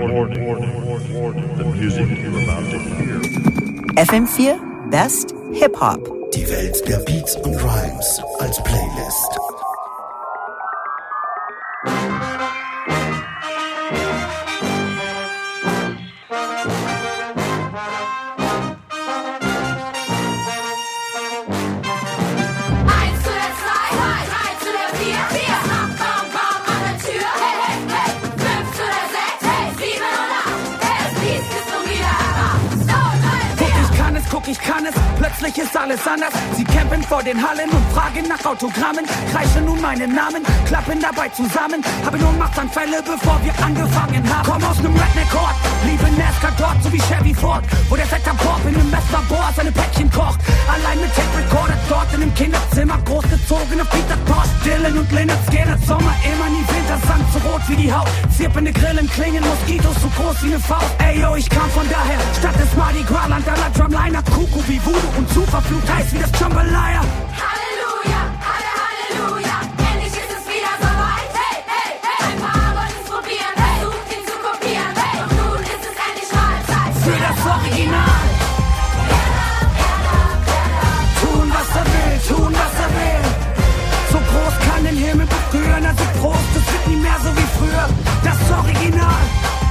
The music you're about to hear. FM4 Best Hip Hop. Die Welt der Beats und Rhymes als Playlist. Ich kann es, plötzlich ist alles anders. Sie campen vor den Hallen und fragen nach Autogrammen. Kreische nun meinen Namen, klappen dabei zusammen. Habe nur Machtanfälle, bevor wir angefangen haben. Komm aus nem Redneck-Ort, liebe NASCAR dort, so wie Chevy Ford. Wo der Vetter Bob in nem Messlabor seine Päckchen kocht. Allein mit Tape-Recorder dort in dem Kinderzimmer. Großgezogen auf Peter Tosh, Dylan und Leonard Skinner. Sommer immer nie Winter, Sand so rot wie die Haut. Zirpende Grillen klingen, Moskitos so groß wie eine Faust. Ey yo, ich kam von daher, Stadt des Mardi Gras, Land aller Drumliner. Kuku wie Voodoo und zu verflucht heiß wie das Jambalaya. Halleluja, Halleluja, endlich ist es wieder soweit. Hey, hey, hey, ein paar wollen es probieren, versucht ihn zu kopieren. Hey, und nun ist es endlich Mahlzeit für das Original. Tun, was er will, tun, was er will. So groß kann den Himmel berühren, also Prost, es wird nie mehr so wie früher. Das Original.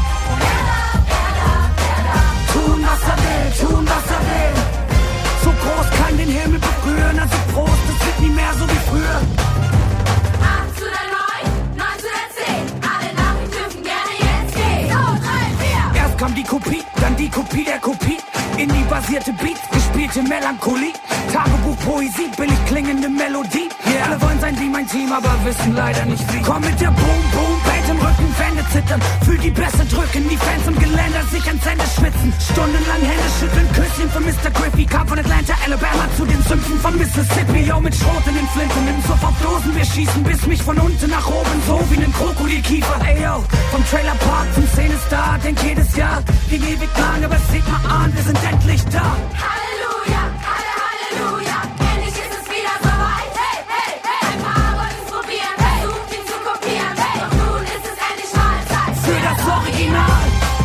Tun, was er will, tun, was er will. So groß kann den Himmel berühren, also Prost, es wird nie mehr so wie früher. 8 zu der 9, 9 zu der 10. Alle Nachrichten dürfen gerne jetzt gehen. So, 3, 4. Erst kam die Kopie, dann die Kopie der Kopie. Indie-basierte Beats, gespielte Melancholie. Tagebuch, Poesie, billig klingende Melodie. Yeah. Alle wollen sein wie mein Team, aber wissen leider nicht wie. Komm mit der Boom, Boom, Bait im Rücken, Wände zittern. Fühl die Bässe drücken, die Fans im Geländer sich ans Ende schwitzen. Stundenlang Hände schütteln, Küsschen für Mr. Griffey. Kam von Atlanta, Alabama zu den Sümpfen von Mississippi. Yo, mit Schrot in den Flinten, im Suff auf Dosen wir schießen. Bis mich von unten nach oben, so wie nen Krokodilkiefer. Ey yo, vom Trailerpark zum Szenestar, denk jedes Jahr. Ging ewig lang, aber seht mal an, wir sind endlich da. Halleluja, Halleluja, endlich ist es wieder soweit. Hey, hey, hey, ein paar wollen es probieren, versucht ihn zu kopieren. Hey, und nun ist es endlich Mahlzeit für das Original.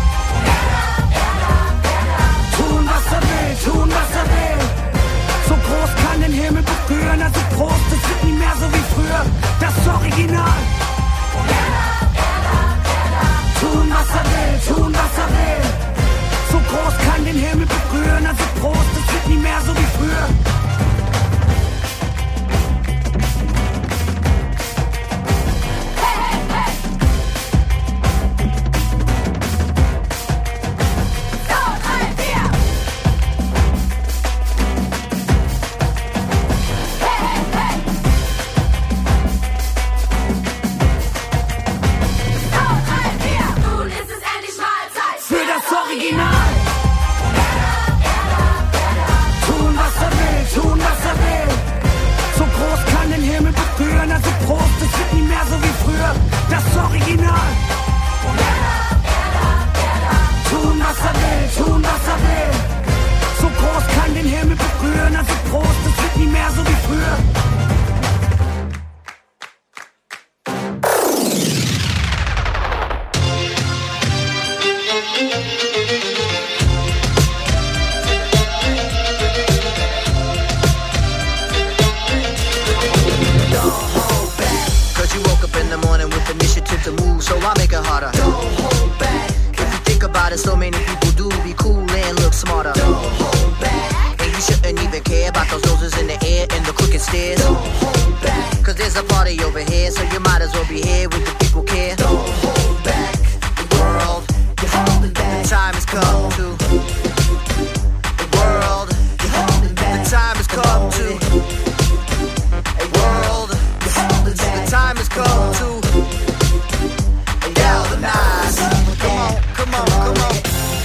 Tun, was er will, tun, was er will. So groß kann den Himmel berühren, also Prost, es wird nie mehr so wie früher. Das Original. Tun, was er will, tun, was er will. So groß kann den Himmel berühren, also Prost, es wird nie mehr so wie früher. Original. Tun, was er will, tun, was er will. So groß kann den Himmel berühren, also Prost, es wird nie mehr so wie früher. Das Original. Tun, was er will, tun, was er will. So groß kann den Himmel berühren, also Prost, es wird nie mehr so wie früher. To move, so I make it harder. Don't hold back. If you think about it, so many people do be cool and look smarter. Don't hold back. And you shouldn't even care about those noses in the air and the crooked stairs. Don't hold back. Cause there's a party over here, so you might as well be here with the people care. Don't hold back. The world, you're holding back. The time has come to. The world, you're holding back. The time has come to. The world, you're holding back. The time has come to. Come on, come on.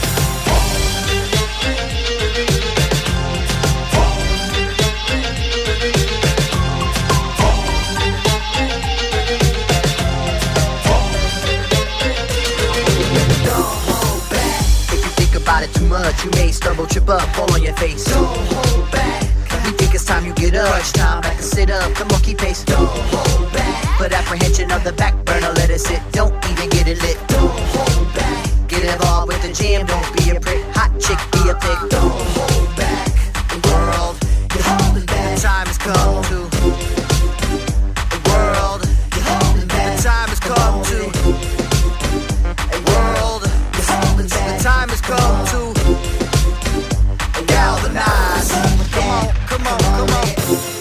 About it too much, you may stumble, trip up, fall on your face. Don't hold back. We think it's time you get up. Crunch time, back to sit up. Come on, keep pace. Don't hold back. Put apprehension on the back burner, let it sit. Don't even get it lit. Don't hold back. Get the jam, don't be a prick. Hot chick, be a pick. Don't hold back. The world, You're holding back. the time has come to. The world, You're holding back. the time has come to. A world, You're holding back. the time has come to. Galvanize. Come on, come on, come on.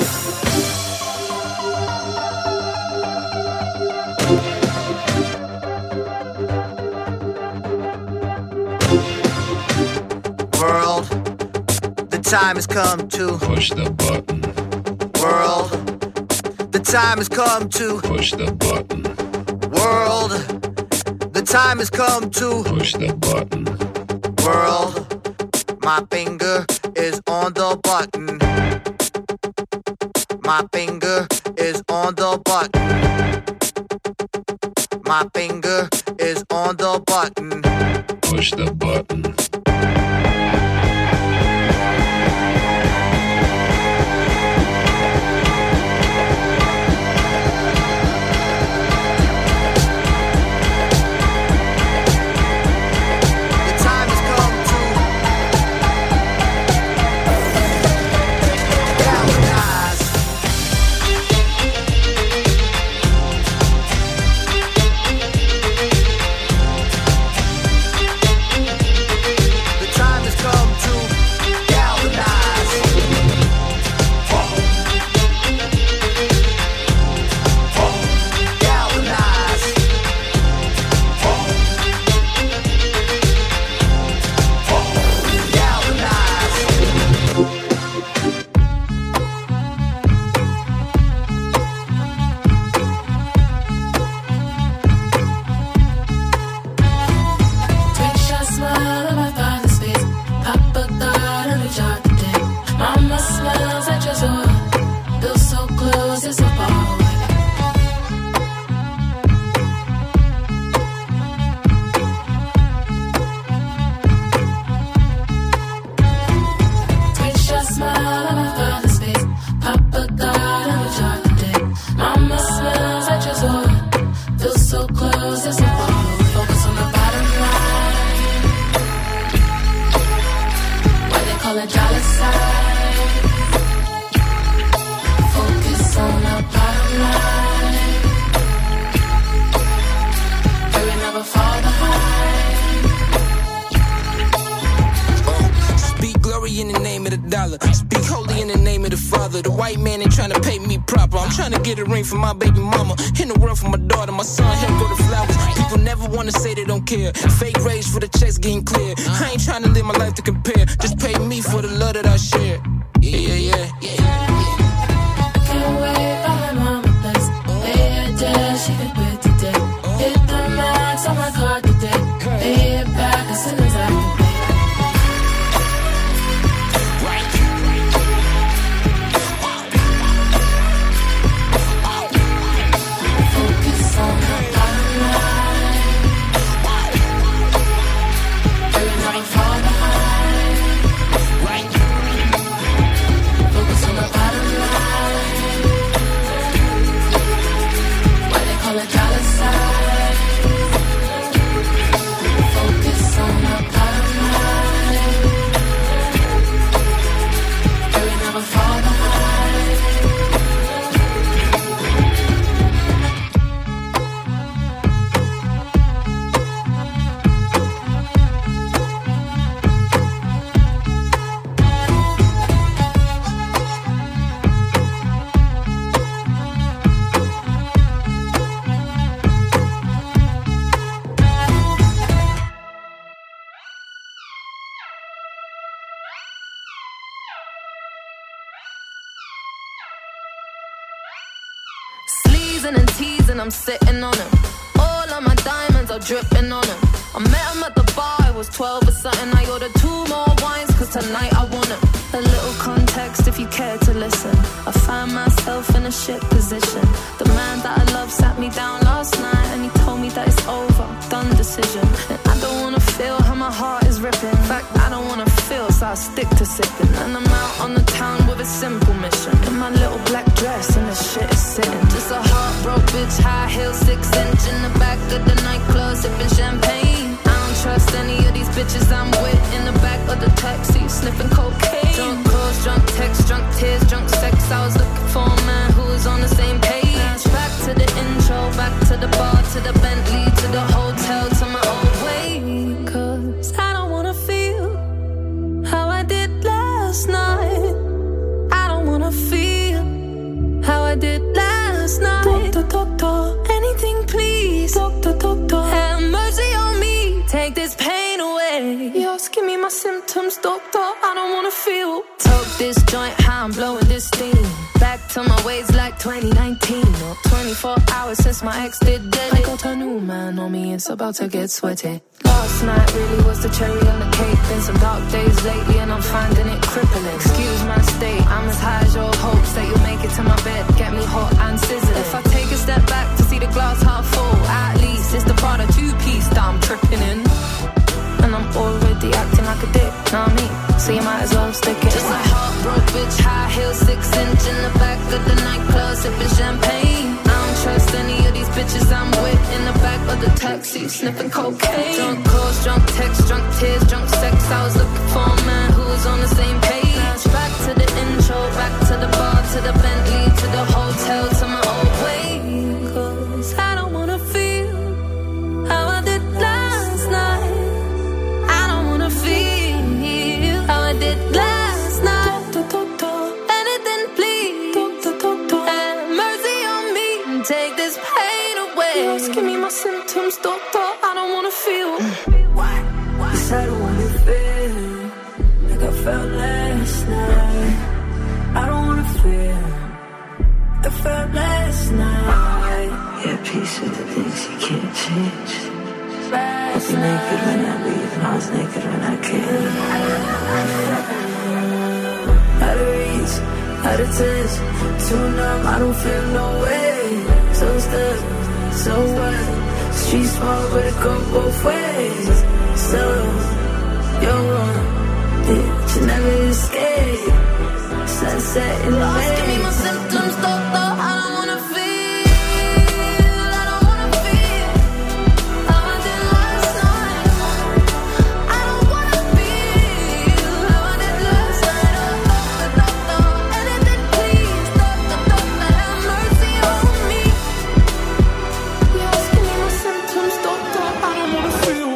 World, the time has come to. Push the button. World, the time has come to. Push the button. World, the time has come to. Push the button. World, my finger is on the button. My finger is on the button. My finger is on the button. Push the button. The time has come to galvanize. The time has come to galvanize. Galvanize. Galvanize. Take shot, smile in my father's face. Papa God and we chart the day. Mama smiles at your door. Feel so close, it's so far away. Take shot, smile in my father's face. Papa God and we chart the day. Mama smiles at your door. Feel so close, it's so far away. Focus on the bottom line. What they call a dollar sign. Focus on the bottom line. We will never fall behind. Speak glory in the name of the dollar. Speak holy in the name of the Father. The white man ain't trying to pay me proper. I'm trying to get a ring for my baby mama. In the world for my daughter, my son, him go to flowers. People never wanna say they don't care. Fake rage for the checks getting clear. I ain't trying to live my life to compare. Just pay me for the love that I share. Yeah. Can't wait for my mama place. Lay her down, she can quit today. Hit the max on my card today. Pay it back as soon as I can pay. Focus on the bottom line. We will never fall behind. Focus on the bottom line. What they call a dollar sign. Focus on the bottom line. We will never fall behind. Sleezing and teasing, I'm sitting on him. All of my diamonds are dripping on him. I met him at the bar, I was 12 or something. I ordered 2 more wines, cause tonight I want him. A little context if you care to listen. I found myself in a shit position. The man that I love sat me down last night and he told me that it's over, done decision. And I don't wanna feel how my heart is ripping. In fact, I don't wanna feel, so I stick to sipping. And I'm out on the town with a simple mission. In my little black dress and the shit is sitting. Just a heartbroken bitch, high heel, 6-inch in the back of the nightclub, sipping champagne. I don't trust any of these bitches. bitches I'm with in the back of the taxi, sniffing cocaine. Drunk calls, drunk texts, drunk tears, drunk sex. I was looking for a man who was on the same page. Back to the intro, back to the bar, to the Bentley, to the hotel, to my old way. 'Cause I don't wanna feel how I did last night. I don't wanna feel how I did last night. Doctor, anything please. Doctor, have mercy on me. Take this pain away. Yours, give me my symptoms, doctor. I don't wanna feel. Toke this joint, how I'm blowing this steam. Back to my ways like 2019. Or 24 hours since my ex did dead. I got a new man on me, it's about to get sweaty. Last night really was the cherry on the cake. Been some dark days lately and I'm finding it crippling. Excuse my state, I'm as high as your hopes that you'll make it to my bed. Get me hot and sizzling. If I take a step back to see the glass half full, at least it's the Prada two-piece that I'm tripping in. And I'm already acting like a dick, know what I mean? So you might as well stick it. Just a heartbroken bitch, high heels, 6-inch in the back of the nightclub, sipping champagne. I don't trust any of these bitches I'm with in the back of the taxi, sniffing cocaine. Drunk calls, drunk texts, drunk tears, drunk sex. I was looking for a man who was on the same page. Back to the intro, back to the bar, to the Bentley, to the hotel, to my old way. 'Cause I don't wanna feel how I did last night. I don't wanna feel how I did last night. Doctor, anything please. Doctor, have mercy on me and take this pain away. Just give me my symptoms, doctor. I don't wanna feel. Yes, I don't wanna feel like I felt last night. I don't wanna feel like I felt last night. Yeah, peace with the things you can't change. I was naked when I leave, and I was naked when I came. Out of reach, out of touch, too numb, I don't feel no way. So stuck, so what? Street small, but it go both ways. So, you're wrong, but you never escape. Sunset in the Lost, give me my symptoms, doctor. I don't wanna feel. I don't wanna feel how I did last night. I don't wanna feel how I did last night. Doctor, anything please. Doctor, have mercy on me. Yes, give me my symptoms, doctor. I don't wanna feel.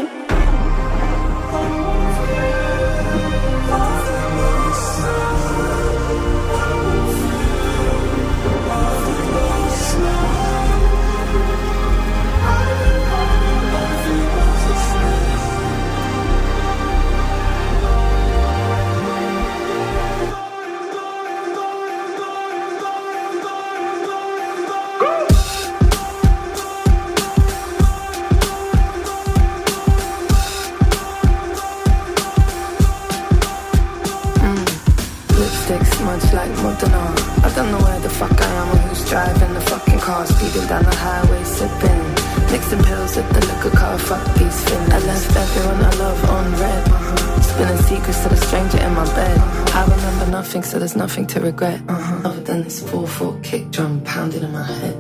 Much like Montana. I don't know where the fuck I am or who's driving the fucking car, speeding down the highway, sipping, mixing pills at the liquor car. Fuck these fins. I left everyone I love on red. Spilling secrets to the stranger in my bed. I remember nothing, so there's nothing to regret. Other than this 4/4 kick drum pounding in my head.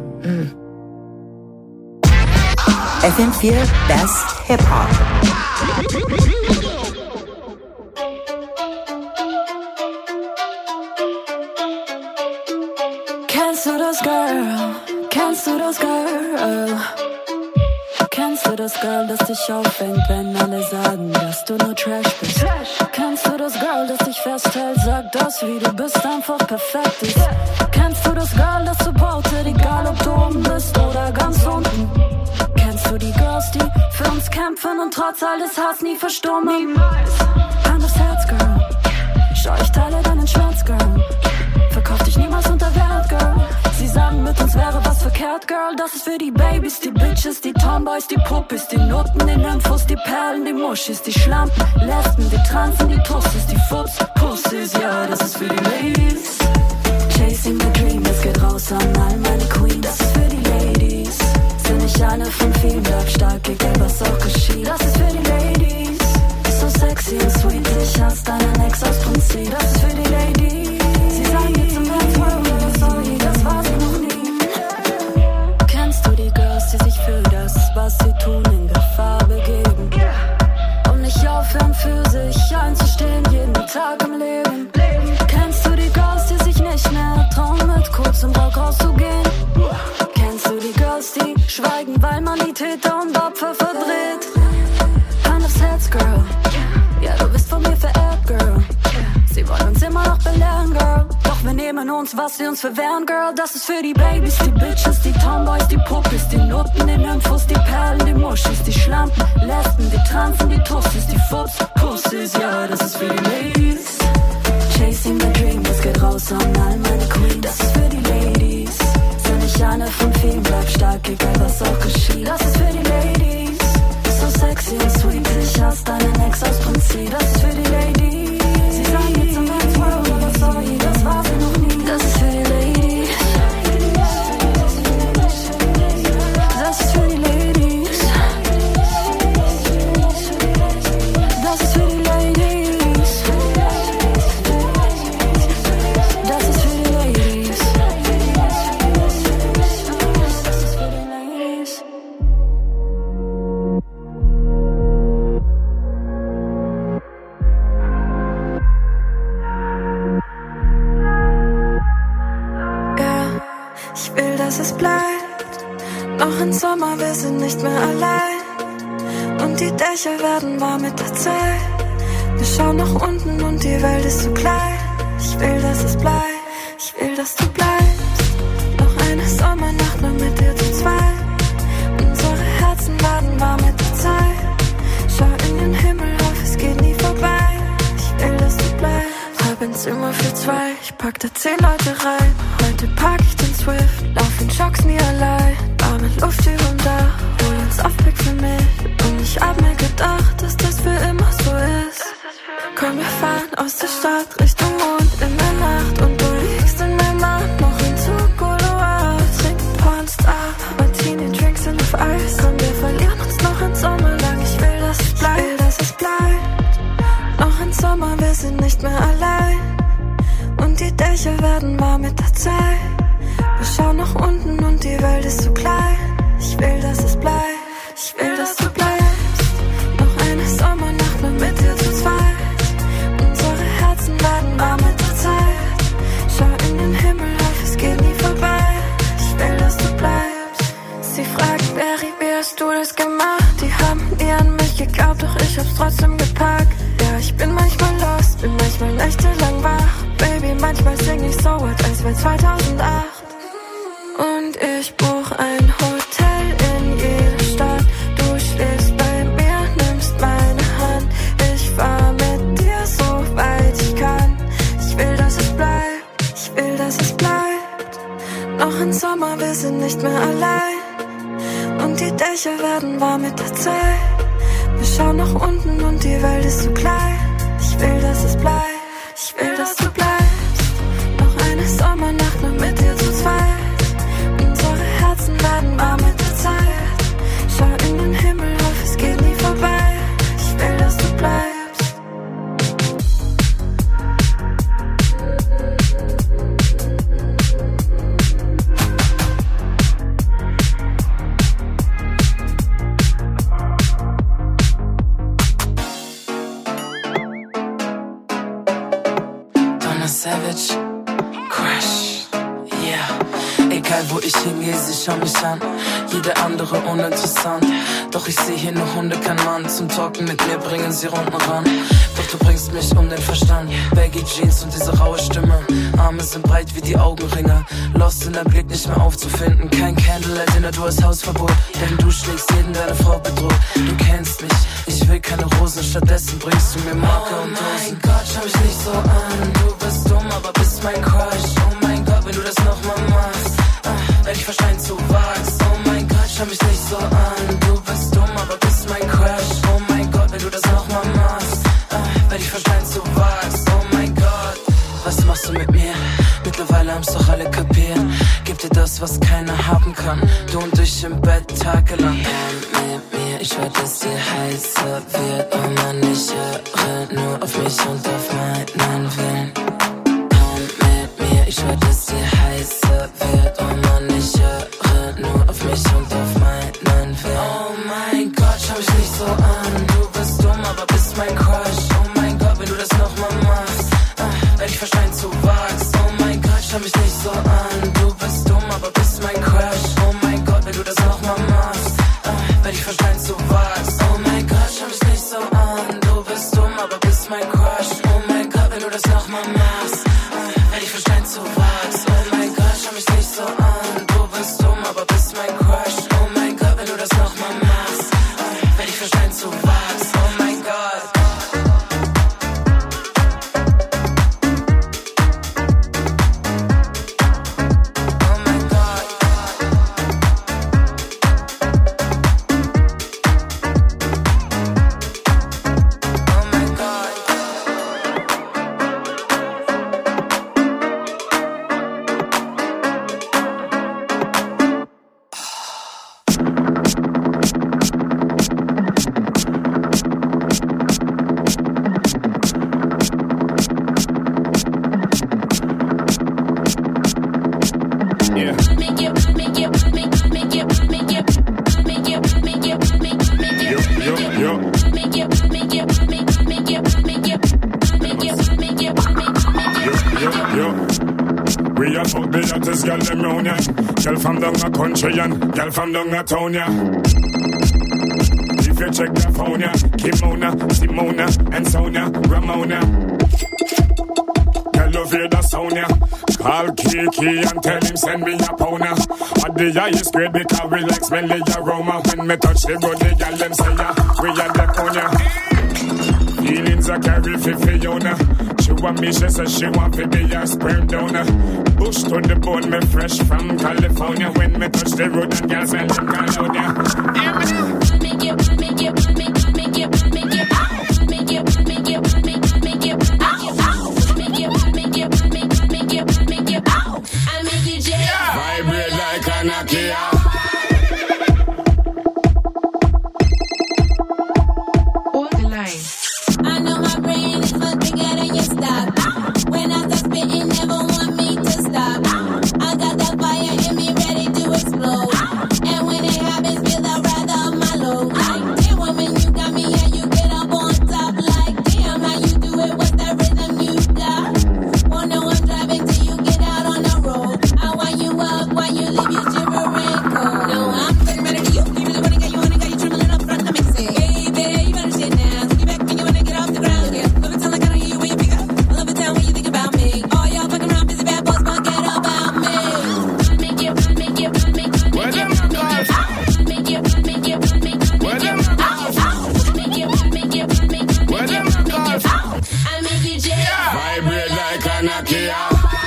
FM4 Best Hip Hop. Kennst du das Girl? Kennst du das Girl? Kennst du das Girl, das dich auffängt, wenn alle sagen, dass du nur Trash bist? Kennst du das Girl, das dich festhält, sagt, dass wie du bist einfach perfekt ist? Kennst du das Girl, das supportet, egal ob du oben bist oder ganz unten? Kennst du die Girls, die für uns kämpfen und trotz alles Hass nie verstummen? Hand aufs Herz, Girl. Schau, ich teile deinen Schmerz, Girl. Verkauf dich niemals unter Wert, Girl. Sie sagen, mit uns wäre was verkehrt, Girl. Das ist für die Babys, die Bitches, die Tomboys, die Puppis, die Nutten, die Nymphos, die Perlen, die Muschis, die Schlampen, Lesben, die Transen, die Tussis, die Futs, Pussys. Ja, das ist für die Ladies. Chasing the dream, das geht raus an all meine Queens. Das ist für die Ladies. Sind nicht eine von vielen, bleib stark, egal was auch geschieht. Das ist für die Ladies. So sexy und sweet, ich hasse deinen Ex aus Prinzip. Das ist für die Ladies. Sie sagen jetzt im Herz, well, sorry, das war sie noch nie. Kennst du die Girls, die sich für das, was sie tun, in Gefahr begeben? Und nicht aufhören nehmen uns, was sie uns verwehren, Girl. Das ist für die Babys, die Bitches, die Tomboys, die Puppis, die Nutten, die Nymphos, die Perlen, die Muschis, die Schlampen, Lesben, die Transen, die Tussis, die Fups, Pussys, ja, das ist für die Ladies. Chasing the dream, das geht raus an all meine Queens. Das ist für die Ladies. Sei nicht eine von vielen, bleib stark, egal was auch geschieht. Das ist für die Ladies. So sexy und sweet, ich hasse deinen Ex aus Prinzip. Das ist für die Ladies. Sie sagen jetzt am Ende World, aber sorry, das war sie noch nie. Das ist für die Ladies. Das ist für die Ladies. Das ist für die Ladies. Das ist für die Ladies. Das ist für die Ladies. Ja, ich will, dass es bleibt. Noch im Sommer, wir sind nicht mehr allein. Und die Dächer werden warm mit der Zeit. Wir schauen nach unten und die Welt ist so klein. Ich will, dass es bleibt. Ich will, dass du bleibst. Noch eine Sommernacht nur mit dir zu zweit. Unsere Herzen werden warm mit der Zeit. Schau in den Himmel auf, es geht nie vorbei. Ich will, dass du bleibst. Hab ein Zimmer für zwei, ich pack da 10 Leute rein. Heute pack ich den Swift, lauf in Schocks nie allein. Warme Luft überm Dach, hol uns Aufblick für mich. Und ich hab mir gedacht, dass das für immer so ist. Komm, wir fahren aus der Stadt Richtung Mond in der Nacht. Und du liegst in meinem Arm, noch in Zugoloa. Trinken Pornstar, Martini-Drinks sind auf Eis. Komm, wir verlieren uns noch im Sommer lang. Ich will, dass es bleibt, ich will, dass es bleibt. Noch im Sommer, wir sind nicht mehr allein. Und die Dächer werden warm mit der Zeit. Wir schauen nach unten und die Welt ist so klein. Ich will, dass es bleibt. Ich will, dass du bleibst. Noch eine Sommernacht nur mit dir zu zweit. Unsere Herzen werden warm mit der Zeit. Schau in den Himmel auf, es geht nie vorbei. Ich will, dass du bleibst. Sie fragt, Barry, wie hast du das gemacht? Die haben nie an mich geglaubt, doch ich hab's trotzdem gepackt. Ja, ich bin manchmal lost, bin manchmal nächtelang wach. Baby, manchmal sing ich so, als wär 2008. Und ich buch ein Hotel in jeder Stadt. Du schläfst bei mir, nimmst meine Hand. Ich fahr mit dir so weit ich kann. Ich will, dass es bleibt. Ich will, dass es bleibt. Noch im Sommer, wir sind nicht mehr allein. Und die Dächer werden warm mit der Zeit. Wir schauen nach unten und die Welt ist so klein. Ich will, dass es bleibt. Ich will, dass du bleibst. Noch eine Sommernacht nur mit dir zu zweit. Unsere Herzen werden warm mit der Zeit. Schau in den Himmel auf, es geht nie vorbei. Ich will, dass du bleibst. Savage, Crash, yeah. Egal wo ich hingehe, sie schauen mich an. Jede andere uninteressant. Doch ich sehe hier nur Hunde, kein Mann. Zum Talken mit mir bringen sie Runden ran. Doch du bringst mich um den Verstand. Baggy Jeans und diese raue Stimme. Arme sind breit wie die Augenringe. Lost in deinem Blick nicht mehr aufzufinden. Kein Candlelight Dinner, du hast Hausverbot. Denn du schlägst jeden, deine Frau bedroht. Du kennst mich, ich will keine Rosen. Stattdessen bringst du mir Marke und Dosen. Oh mein Gott, schau mich nicht so an. Du bist dumm, aber bist mein Crush. Oh mein Gott, wenn du das nochmal machst, werd ich wahrscheinlich zu wachs. Oh mein Gott, schau mich nicht so an. Du bist dumm, aber bist mein Crush. Oh mein Gott, wenn du das nochmal machst, werd ich wahrscheinlich zu wachs. Oh mein Gott, was machst du mit mir? Mittlerweile haben's doch alle kapiert. Gib dir das, was keiner haben kann. Du und ich im Bett tagelang. Mit mir, ich will, dass dir heißer wird. Oh Mann, ich höre nur auf mich und auf meinen Willen. Ich will, dass dir heißer wird. Oh Mann, ich höre nur auf mich und auf meinen Willen. Oh mein Gott, schau mich nicht so an. Du bist dumm, aber bist mein Crush. Oh mein Gott, wenn du das nochmal machst, werd ich wahrscheinlich zu wachs. Oh mein Gott, schau mich nicht so an. Du bist dumm, aber bist mein Crush. Oh mein Gott, wenn du das nochmal machst, werd ich wahrscheinlich zu wachs. Oh mein Gott, schau mich nicht so an. Du bist dumm, aber bist mein Crush. Oh mein Gott, wenn du das nochmal machst, werd ich wahrscheinlich zu wachs. We are fuck the hottest girl them round ya. Girl from down a country and girl from down a town ya. If you check the phone ya, Kimona, Simona and Sonia, Ramona. Girl love hear the sound ya. Call Kiki and tell him send me a pound ya. At the highest grade because we like smelly aroma. When me touch the road the girl them say ya, we are the phone ya. Feelings I carry for Fiona. She want me, she says she want to be a sperm donor. Bush to the bone, me fresh from California. When me touch the road and girls smell them California. Vibrate like a Nokia. I know my brain is much bigger than your stop. When I start spitting, never want me to stop. I got that fire in me ready to explode. And when it happens, feel the wrath of my load. Like, damn woman, you got me and you get up on top. Like, damn, how you do it, what's that rhythm you got? Won't know I'm driving till you get out on the road. I wind you up while you leave you shivering cold. No, I'm getting better to you. You really wanna get you trembling up front, let me say. Baby, you better sit down. Take it back when you wanna get off the ground. Yeah, love it sound like I don't hear you when you pick up. I love it down when you think about me. All y'all fucking around, busy bad boys, but get about me. Where them a golf? Where them a golf? Where them a golf? I make you jam. Vibrate like a Nokia.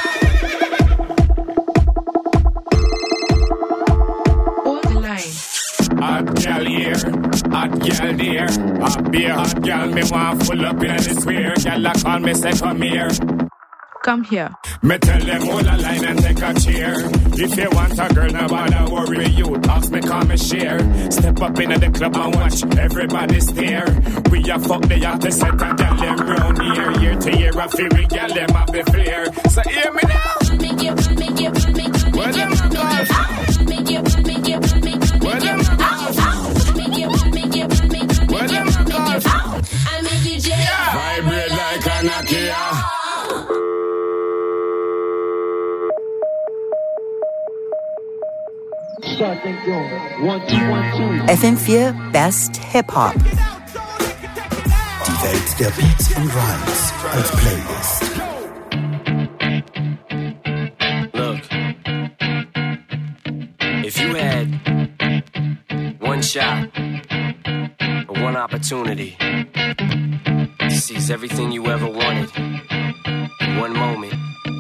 Hot gal here, hot gal there. Hot beer, hot gal, me want full up in this square. Gal a call me say come here. Come here. Me tell them hold a line and take a chair. If you want a girl, now bother worry you. Ask me, come and share. Step up in the club and watch everybody stare. We a fuck the hottest set a gal them round here. Year to year, a fury gal them have the flair. So hear me now. Where them a golf? Where them a golf? Where them a golf? I make you jam. Vibrate like a Nokia. FM4 Best Hip Hop. Die Welt der Beats and Rhymes als Playlist. Look, if you had one shot or one opportunity to seize everything you ever wanted in one moment,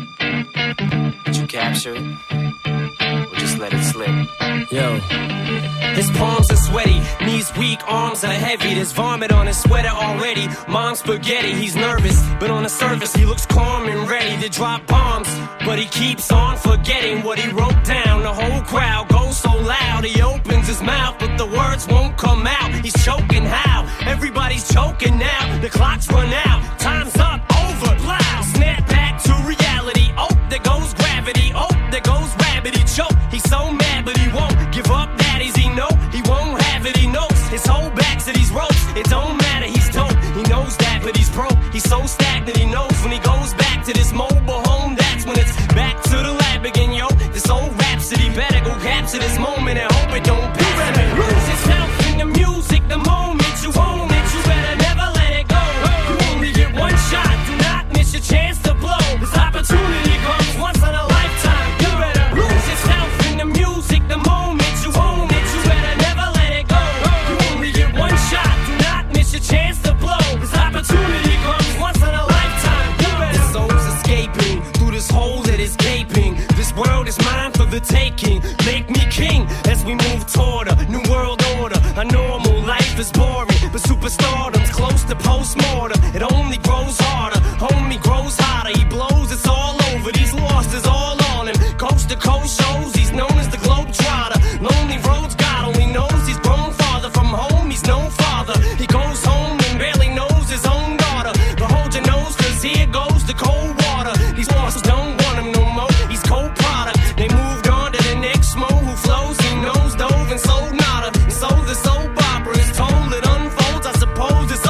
would you capture it or just let it slip? Yo, his palms are sweaty, knees weak, arms are heavy. There's vomit on his sweater already. Mom's spaghetti, he's nervous, but on the surface he looks calm and ready to drop bombs. But he keeps on forgetting what he wrote down. The whole crowd goes so loud, he opens his mouth, but the words won't come out. He's choking how? Everybody's choking now. The clock's run out, time's up, over, loud. Snap back to reality. Oh, there goes gravity. Oh, there goes rabbit. He choke. He's so mad, but he won't give up. That is he know he won't have it. He knows his whole back to these ropes. It don't matter. He's dope. He knows that, but he's broke. He's so stagnant. He knows when he goes back to this mobile home. That's when it's back to the lab again, yo. This old rhapsody better go capture this moment and hope it don't be. Lose yourself in the music. The moment you own it, you better never let it go. You only get one shot. Do not miss your chance to blow. This opportunity comes once in a lifetime. You better lose yourself in the music. The moment you own it, you better never let it go. You only get one shot. Do not miss your chance to blow. This opportunity comes once in a lifetime. You better. The soul's escaping through this hole that is gaping. This world is mine for the taking. Make me king as we move toward a new world order. A normal life is boring, but superstardom's close to postmortem. It only grows harder, homie grows hotter. He blows, it's all over. These losses all on him. Coast to coast shows, he's known as the Globetrotter. Lonely roads, God only knows he's grown farther from home. He's no father. He goes home and barely knows his own daughter. But hold your nose, cause here goes the cold water. These losses don't want him no more. He's cold product. They moved on to the next mo who flows. He knows dove and sold nada. And so the soap opera is told. It unfolds. I suppose it's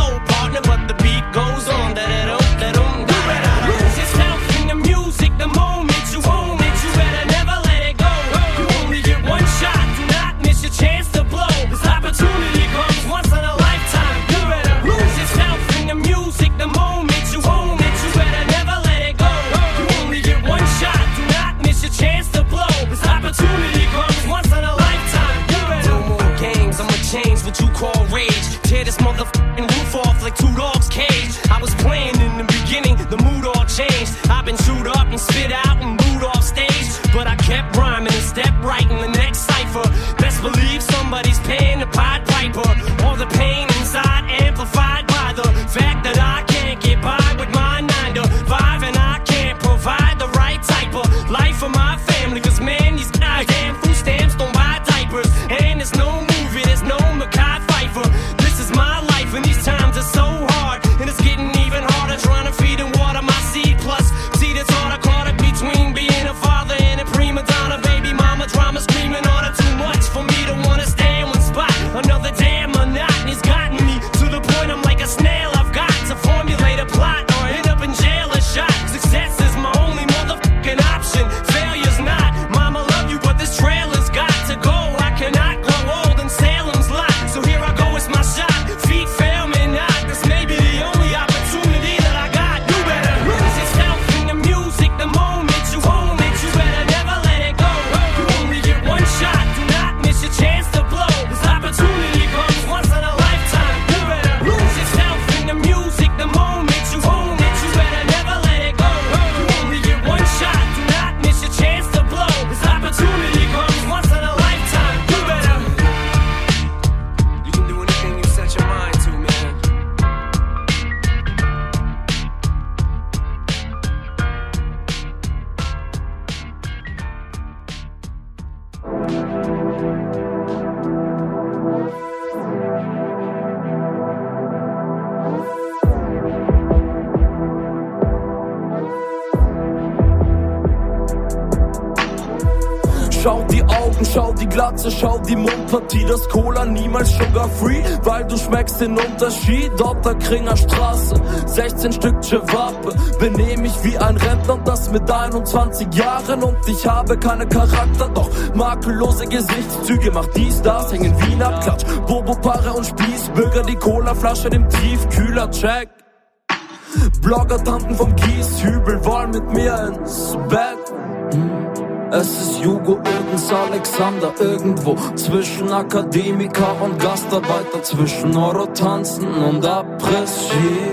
Augen, schau die Glatze, schau die Mundpartie. Das Cola niemals sugar free, weil du schmeckst den Unterschied. Dort der Kringer Straße, 16 Stück Chewappe. Benehm mich wie ein Rentner und das mit 21 Jahren. Und ich habe keine Charakter, doch makellose Gesichtszüge. Mach dies, das, hängen Wiener Klatsch, Bobo-Paare und Spießbürger. Die Colaflasche im Tiefkühler, check. Blogger-Tanten vom Kieshübel wollen mit mir ins Bett. Es ist Jugo Ödens Alexander, irgendwo zwischen Akademiker und Gastarbeiter, zwischen Orotanzen und Après-Ski.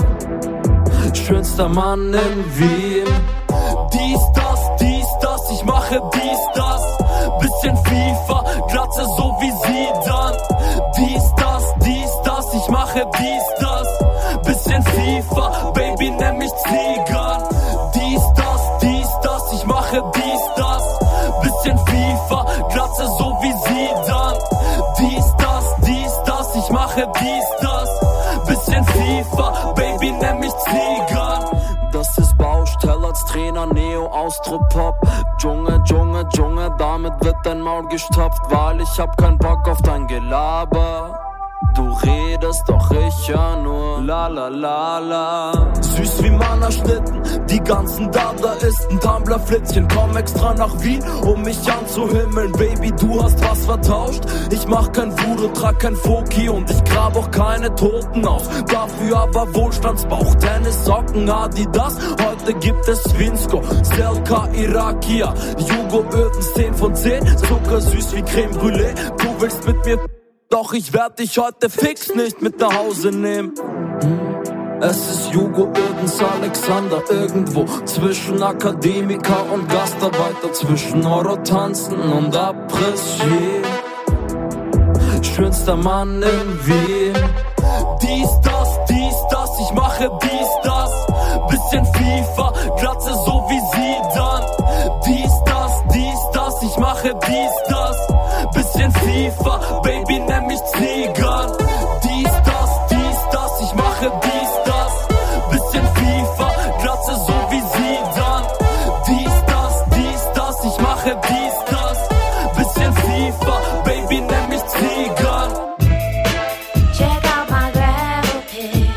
Schönster Mann in Wien. Dies, das, ich mache dies, das. Bisschen FIFA, Glatze so wie sie dann. Dies, das, ich mache dies, das. Bisschen FIFA, Baby, nenn mich Zigan. Dies, das, ich mache dies, das. Bisschen FIFA, Glatze so wie sie dann. Dies, das, ich mache dies, das. Bisschen FIFA, Baby, nenn mich Zigan. Das ist Baustelle als Trainer, Neo, Austropop. Dschungel, damit wird dein Maul gestopft, weil ich hab keinen Bock auf dein Gelaber. Du redest, doch ich ja nur la la la la. Süß wie Mannerschnitten, die ganzen Dadaisten, Tumblr-Flitzchen, komm extra nach Wien, um mich anzuhimmeln. Baby, du hast was vertauscht, ich mach kein Voodoo, trag kein Foki und ich grab auch keine Toten auf. Dafür aber Wohlstandsbauch, Tennissocken, Adidas, heute gibt es Winsko, Selka, Irakia, Jugo Ödens 10 von 10, zuckersüß wie Creme Brûlée. Du willst mit mir, doch ich werd dich heute fix nicht mit nach Hause nehmen. Es ist Jugo Ödens Alexander, irgendwo zwischen Akademiker und Gastarbeiter, zwischen Orotanzen und Après-Ski. Schönster Mann in Wien. Dies, das, ich mache dies, das. Bisschen FIFA, Glatze so wie sie dann. Dies, das, ich mache dies, das. Bisschen FIFA, Baby, nenn mich Zigan. Dies, das, ich mache dies, das. Bisschen FIFA, Glatze so wie sie dann. Dies, das, ich mache dies, das. Bisschen FIFA, Baby, nenn mich Zigan. Check out my gravel pit.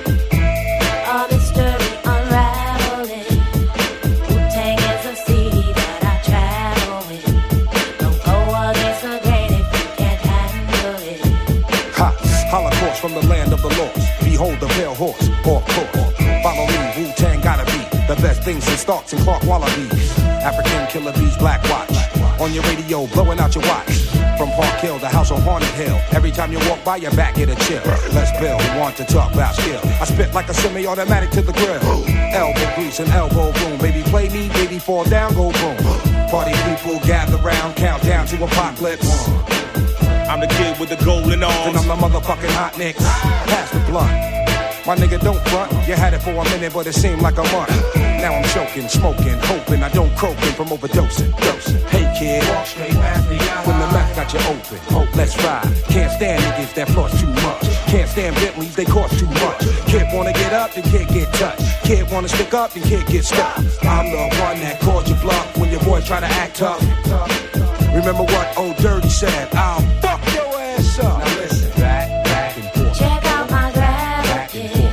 All this story unraveling. Wu-Tang is a city that I travel with. Don't go against the grain if you can't handle it. Ha! Holocaust from the land of the lost. Behold the pale horse, off course. Follow me, Wu-Tang gotta be the best things in Starks and Clark Wallabies. African killer bees, Black Watch. On your radio, blowing out your watch. From Park Hill to House on Haunted Hill. Every time you walk by, your back get a chill. Let's build, we want to talk about skill. I spit like a semi-automatic to the grill. Elbow grease and elbow boom. Baby play me, baby fall down, go boom. Party people gather round, count down to apocalypse. I'm the kid with the golden arms. And I'm the motherfucking hot nicks. Pass the blunt. My nigga don't front. You had it for a minute, but it seemed like a month. Now I'm choking, smoking, hoping I don't croaking from overdosing. Hey kid, when the mouth got you open, hope let's ride. Can't stand niggas that floss too much. Can't stand Bentleys, they cost too much. Kid wanna get up, then kid get touched. Kid wanna stick up, then kid get stuck. I'm the one that called you bluff when your boy try to act tough. Remember what old Dirty said, I'll fuck your ass up. Now listen, back and forth. Check out my gravel pit.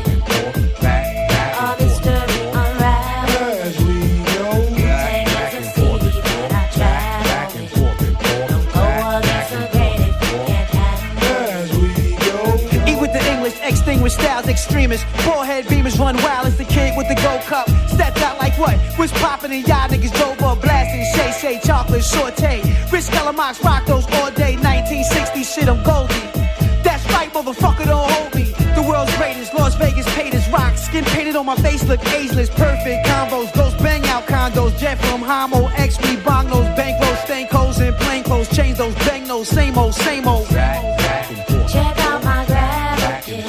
All this story unraveling. As we go, Wu-Tang is a city that I travel with. Don't go against the grain if you can't handle it. as we go. Eat with the English, extinguish styles, extremists. Forehead beamers run wild as the kid with the gold cup. Stepped out like what? What's poppin' and y'all niggas drove up blasting. Shay, chocolate, saute. Rich Calamox rock those all day. 1960 shit, I'm Goldie. That's right, motherfucker, don't hold me. The world's greatest, Las Vegas paid as rock. Skin painted on my face, look ageless. Perfect combos, ghost bang out condos. Jet from Homo, X-Me, bong those bankrolls, stank holes in plain clothes. Change those bang those, same old, same old. Check out my gravel pit.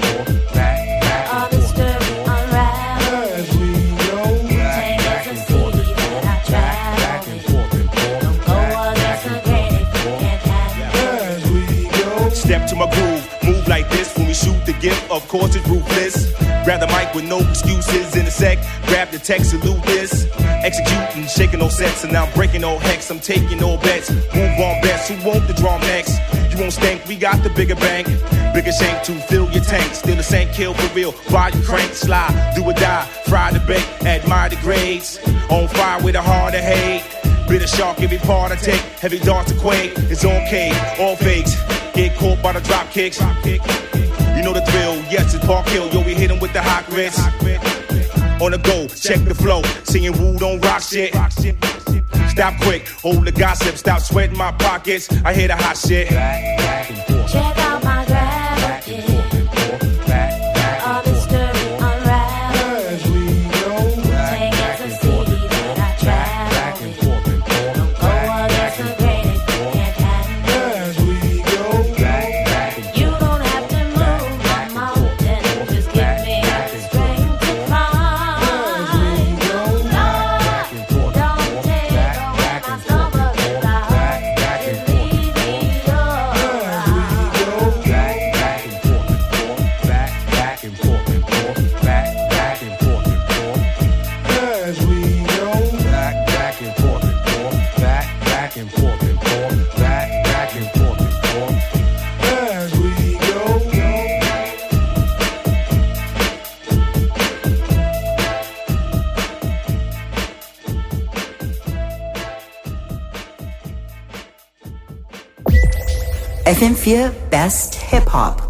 All this story unraveling. As we go, Wu-Tang is a city that I travel with. Don't go against the grain if you can't handle it. as we go. Step to my groove, move like this, fool me shoot the gift, of course it's ruthless. Grab the mic with no excuses in a sec. Grab the text, salute this. Executing, shaking all sets, and now I'm breaking all hex. I'm taking all bets. Move on bets, who want the drum next? You won't stink, we got the bigger bank. Bigger shank to fill your tank. Still the same kill for real. Body crank, slide, do or die. Fry the bake, admire the grades. On fire with a heart of hate. Bitter shark, every part I take. Heavy darts to quake. It's okay, all fakes. Get caught by the drop kicks. You know the thrill, yes, it's Park Hill. Yo, we hit him with the hot grits. On the go, check the flow. Singing woo, don't rock shit. Stop quick, hold the gossip. Stop sweating my pockets. I hear the hot shit. Check out my gravity. All the story unraveled. As we go, take as a city that I travel with. Don't go against the grain if you can't handle. As we go, you don't have to move my mountain. Just give me the strength to climb. As we go, Lord, don't take away my stomach if I just leave me FM4 Best Hip Hop.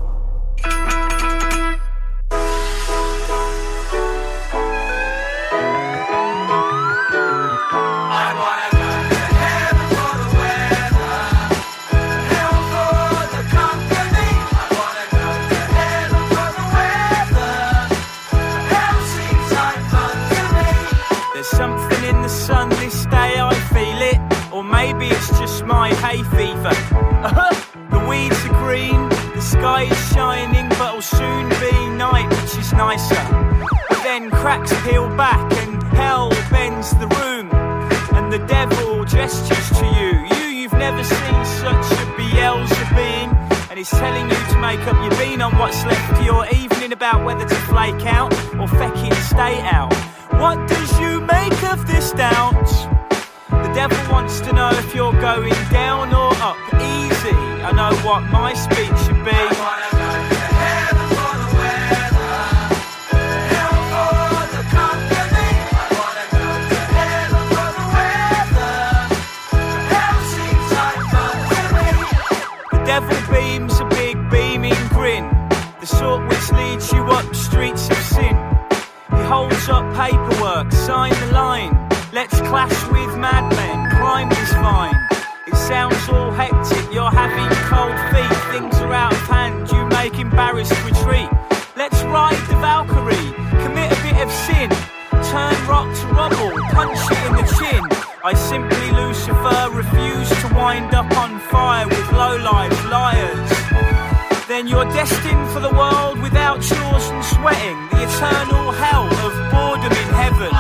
There's something in the sun this day, I feel it. Or maybe it's just my hay fever. The weeds are green, the sky is shining, but it'll soon be night, which is nicer. But then cracks peel back and hell bends the room, and the devil gestures to you. You've never seen such a Beelzebub, and he's telling you to make up your bean on what's left of your evening about whether to flake out or fecking stay out. What does you make of this doubt? The devil wants to know if you're going down or up. Easy, I know what my speech should be. I wanna go to heaven for the weather, hell for the company. I wanna go to heaven for the weather, hell seems like fun to me. The devil beams a big beaming grin, the sort which leads you up streets of sin. He holds up paperwork, sign the line. Let's clash with madmen, crime is fine. It sounds all hectic, you're having cold feet. Things are out of hand, you make embarrassed retreat. Let's ride the Valkyrie, commit a bit of sin. Turn rock to rubble, punch it in the chin. I simply, Lucifer, refuse to wind up on fire with lowlife liars. Then you're destined for the world without chores and sweating. The eternal hell of boredom in heaven.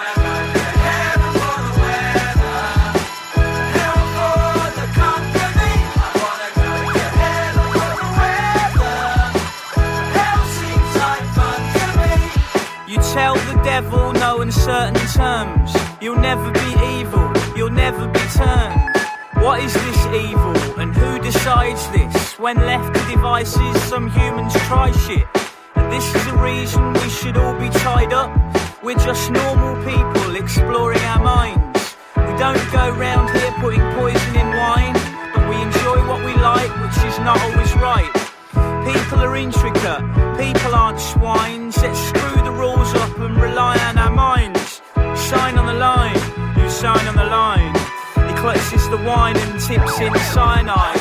Tell the devil no uncertain terms. You'll never be evil, you'll never be turned. What is this evil and who decides this? When left to devices, some humans try shit. And this is the reason we should all be tied up. We're just normal people exploring our minds. We don't go round here putting poison in wine, but we enjoy what we like, which is not always right. People are intricate, people aren't swines. Let's screw the rules up and rely on our minds. Sign on the line, you sign on the line. He clutches the wine and tips in cyanide.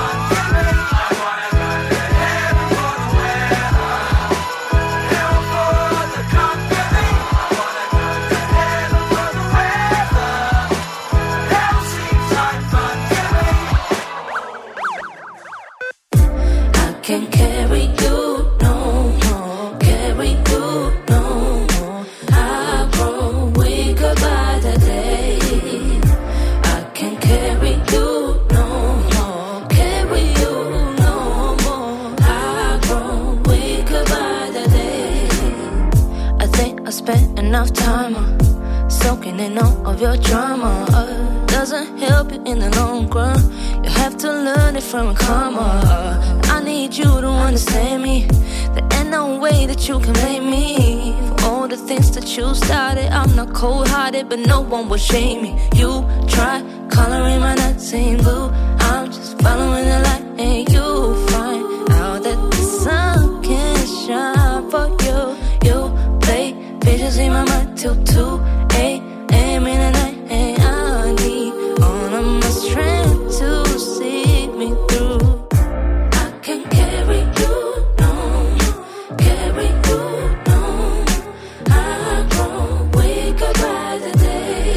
Hell for depending on of your drama. Doesn't help you in the long run. You have to learn it from a karma. I need you to understand me. There ain't no way that you can blame me for all the things that you started. I'm not cold-hearted, but no one will shame me. You try coloring my nights in blue. I'm just following the light, and you find out that the sun can shine for you. You play visions in my mind till 2 a.m. in the night, and I need all of my strength to see me through. I can carry you, no, carry you, no. I grow weaker by the day.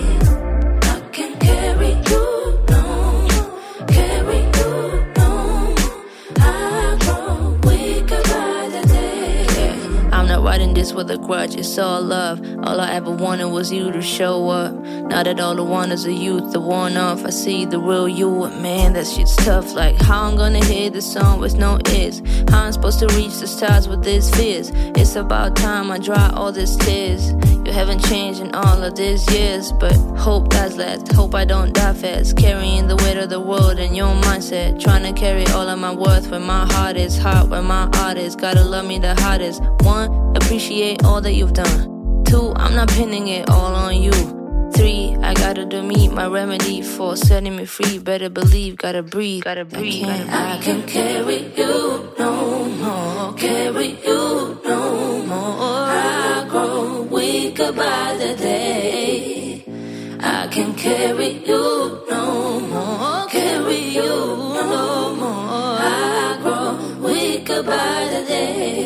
I can carry you, no, carry you, no. I grow weaker by the day. I'm not writing this with a grudge, it's all love. All I ever wanted was you to show up. Now that all the wonders of youth are worn off, I see the real you. Man, that shit's tough. Like how I'm gonna hear the song with no ears. How I'm supposed to reach the stars with these fears. It's about time I dry all these tears. You haven't changed in all of these years, but hope does last. Hope I don't die fast. Carrying the weight of the world in your mindset. Trying to carry all of my worth where my heart is. Heart where my art is. Gotta love me the hottest. 1, appreciate all that you've done. 2, I'm not pinning it all on you. 3, I gotta do me, my remedy for setting me free. Better believe, gotta breathe, gotta breathe. I can carry you no more, carry you no more. I grow weaker by the day. I can carry you no more, carry you no more. I grow weaker by the day.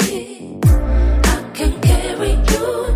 I can carry you.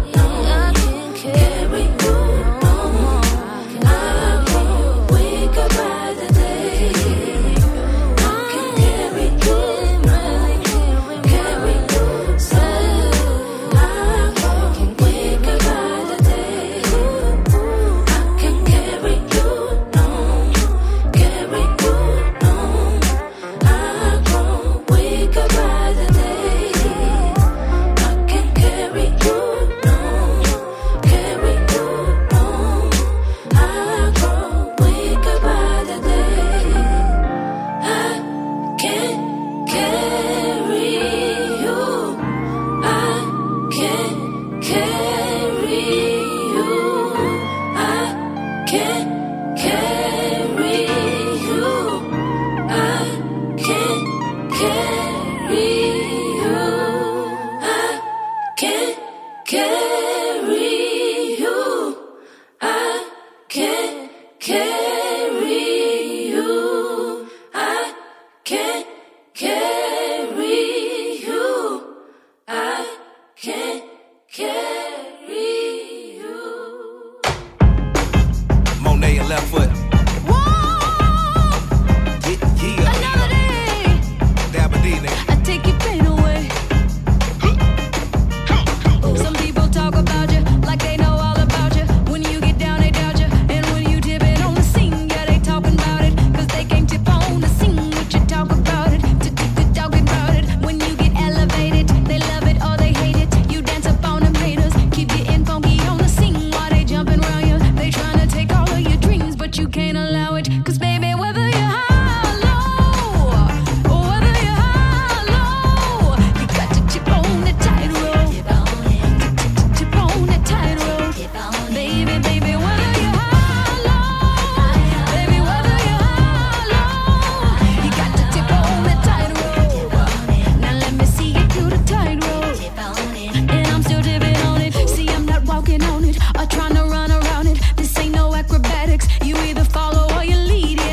Trying to run around it. This ain't no acrobatics. You either follow or you lead it.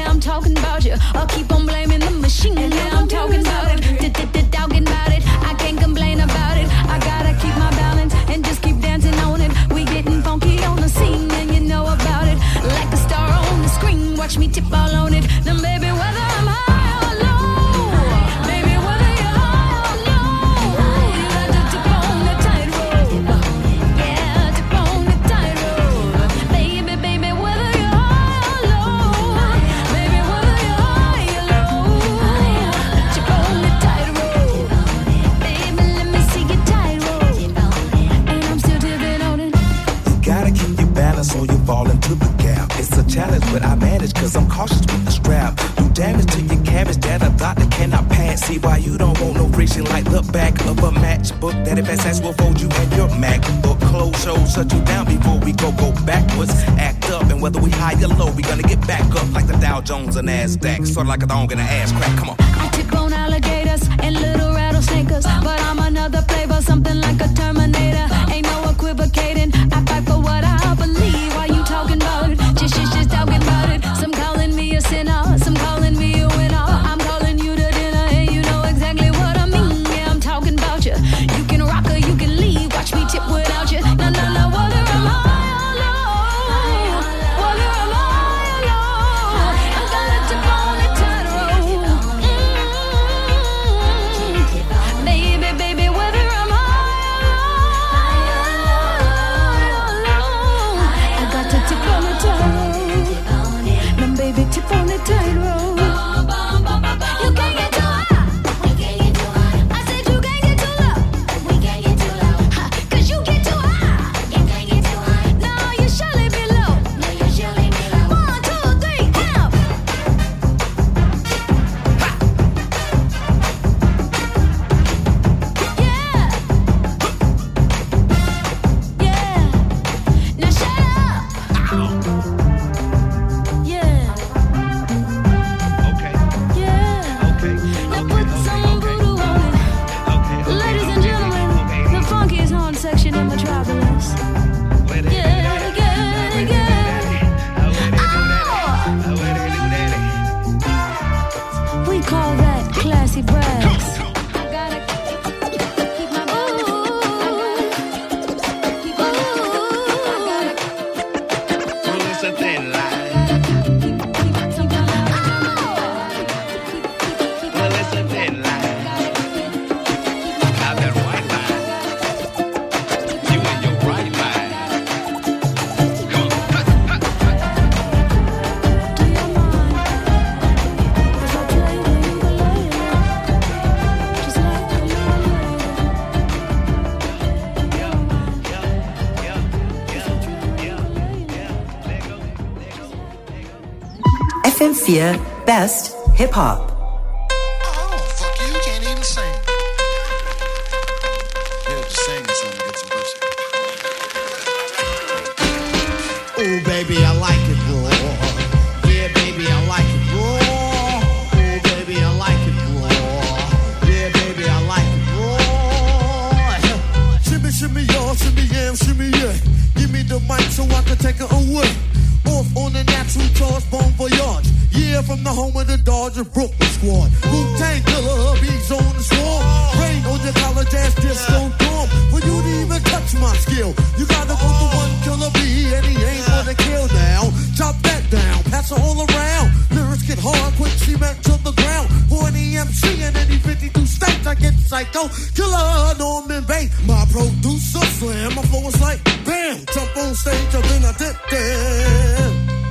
challenge, but I manage, cause I'm cautious with the strap. Do damage to your cabbage that a doctor cannot pass. See why you don't want no friction like the back of a matchbook. That if SS will fold you and your MacBook. Close shows shut you down before we go backwards. Act up, and whether we high or low, we gonna get back up like the Dow Jones or NASDAQ. Sort of like a dog in an ass crack, come on. I tick on alligators and little rattlesnakers, but I'm another flavor, something like a Terminator. Ain't no equivocating, I fight for what I believe. Why you talking about it? Just talking about it. Some calling me a sinner, some calling me a winner. I'm calling you to dinner, and you know exactly what I mean. Yeah, I'm talking about you. You can rock or you can leave. Watch me tip without you. No, whether am I alone? Whether am I alone? I gotta tip on the tightrope. Baby, whether am I alone? I got to tip on the tightrope. Now, baby, tip on the tightrope. You can't get too high. I said you can't get too low. Cause you get too high. No, you surely be low. 1, 2, 3, down. Yeah. Now shut up. Yeah. Now put some voodoo on it. Ladies and gentlemen, the funkiest horn section in Metropolis. We call that classy brass. I gotta keep my Well, it's a thin line. Well, it's a thin line. Now that white line, you in your right mind. Come on. FM4 Best Hip Hop. Fuck you, can't even sing. Yeah, just sing this one to get some pussy. Oh, baby, I like it raw. Yeah, baby, I like it raw. Oh, baby, I like it raw. Yeah, baby, I like it raw. Shimmy, shimmy, y'all, shimmy, yeah, shimmy, yeah. Give me the mic so I can take it away. Off on the natural charge, Bon Voyage. Yeah, from the home of the Dodgers Brooklyn squad. Wu-Tang Killer, beats on the swarm. Rain on your college ass disco dorm. For you to even touch my skill, you gotta go to one killer bee, and he ain't gonna kill now. Chop that down, pass it all around. Lyrics get hard, quick cement to the ground. For any MC in any 52 states, I get psycho. Killer, Norman Bates, my producer slam. My flow is like, bam, jump on stage, and then I dip there.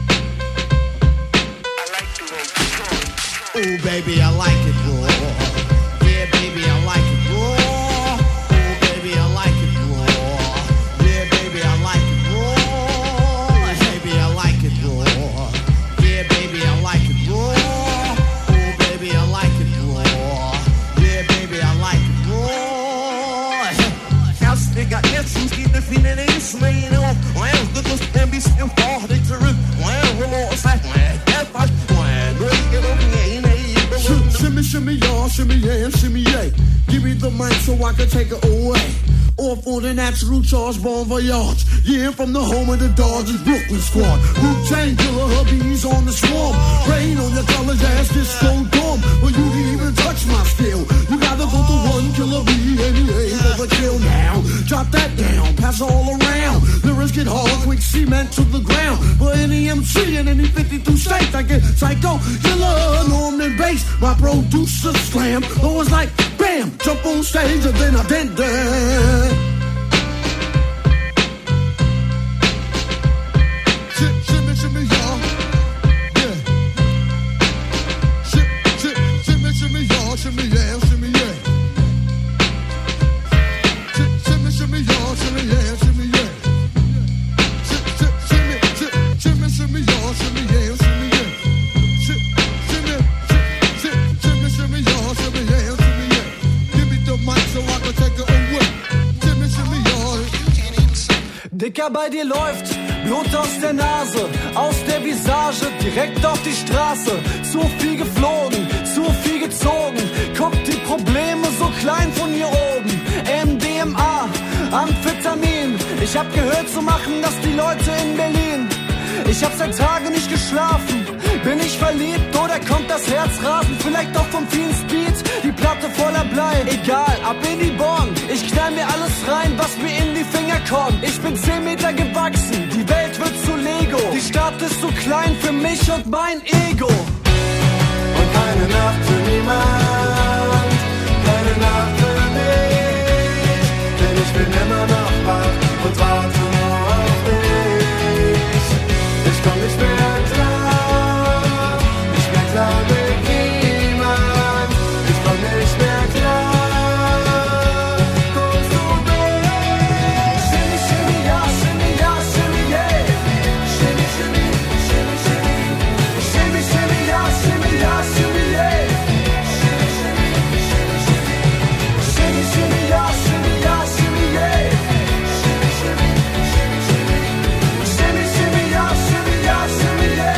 Oh, baby, I like it raw. Yeah, baby, I like it raw. Oh, baby, I like it raw. Yeah, baby, I like it raw. Baby, I like it raw. Yeah, baby, I like it raw. Oh, baby, I like it raw. Yeah, baby, I like it raw. House, they got essence, keep the feeling ain't slaying off. Well, look what's can be still far, they turn. Well, we're all side. Shimmy, shimmy, y'all, shimmy, yeah, shimmy, yeah. Give me the mic so I can take it away. Off on the natural charge, Bon Voyage. Yeah, from the home of the Dodgers Brooklyn squad. Wu-Tang Killer, hubbies on the swarm. Rain on your college ass disco dorm. For you to even touch my skill, you gotta go to one killer bee, and he ain't gonna kill now. Drop that down, pass all around. Lyrics get hard, quick cement to the ground. For any MC in any 52 states, I get psycho killer, Norman Bates, my producer slam. Oh, it's like, bam, jump on stage, and then I did that. Shimmy, shimmy, y'all. Yeah. Shimmy, shimmy, y'all. Shimmy, yeah, shimmy, yeah. Shimmy, shimmy, y'all. Shimmy, yeah, shimmy, yeah. Shimmy, shimmy, y'all. Shimmy, yeah. Digga, bei dir läuft Blut aus der Nase, aus der Visage, direkt auf die Straße. Zu viel geflogen, zu viel gezogen. Guck, die Probleme so klein von hier oben. MDMA, Amphetamin. Ich hab gehört, so machen das die Leute in Berlin. Ich hab seit Tagen nicht geschlafen. Bin ich verliebt oder kommt das Herzrasen? Vielleicht auch vom vielen Speed, die Platte voller Blei. Egal, ab in die Born. Ich knall mir alles rein, was mir in die Finger kommt. Ich bin 10 Meter gewachsen, die Welt wird zu Lego. Die Stadt ist zu klein für mich und mein Ego. Und keine Nacht für niemand, keine Nacht für mich. Denn ich bin immer noch wach und warte nur auf dich. Ich komm nicht mehr klar, nicht mehr klar mit niemand. Ich komm nicht mehr klar, kommst du mit? Shimmy, shimmy, ja, shimmy, yeah. Shimmy, shimmy, shimmy, shimmy. Shimmy, shimmy, ja, shimmy, yeah. Shimmy, shimmy, ja, shimmy, yeah. Shimmy, yeah, shimmy, yeah, shimmy, yeah.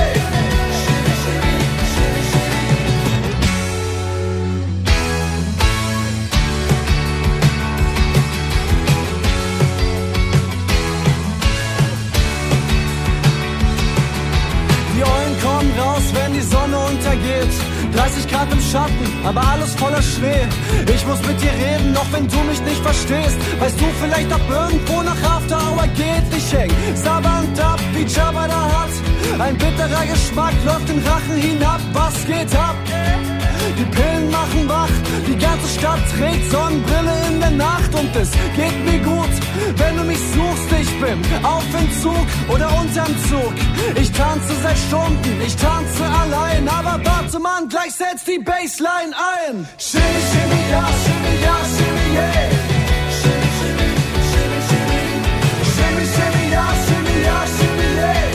Die Eulen kommen raus, wenn die Sonne untergeht. 30 Grad im Schatten, aber alles voller Schnee. Ich muss mit dir reden, auch wenn du mich nicht verstehst. Weißt du vielleicht, ob irgendwo nach After Hour geht? Ich häng sabbernd ab, wie Jabba da hat. Ein bitterer Geschmack läuft den Rachen hinab. Was geht ab? Die Pillen machen wach, die ganze Stadt trägt Sonnenbrille in der Nacht. Und es geht mir gut, wenn du mich suchst. Ich bin auf Entzug oder unterm Zug. Ich tanze seit Stunden, ich tanze allein. Aber warte Mann, gleich setzt die Bassline ein. Shimmy, shimmy, ja, shimmy, yeah. Shimmy, shimmy, shimmy, shimmy. Shimmy, shimmy, ja, shimmy, yeah. Shimmy,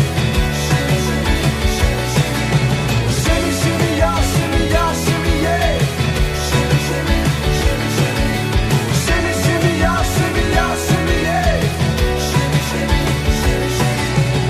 shimmy, ja, shimmy, yeah. Shimmy, yeah. Shimmy, shimmy, shimmy, shimmy. Shimmy, shimmy, ja, shimmy, yeah. Shimmy, yeah. Shimmy, shimmy, shimmy, shimmy.